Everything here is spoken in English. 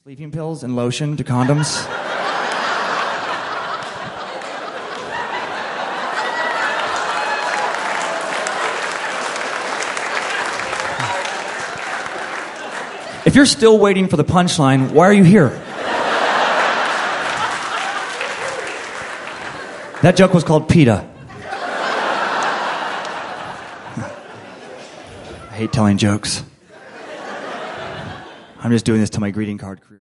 Sleeping pills and lotion to condoms. If you're still waiting for the punchline, why are you here? That joke was called PETA. I hate telling jokes. I'm just doing this to my greeting card crew.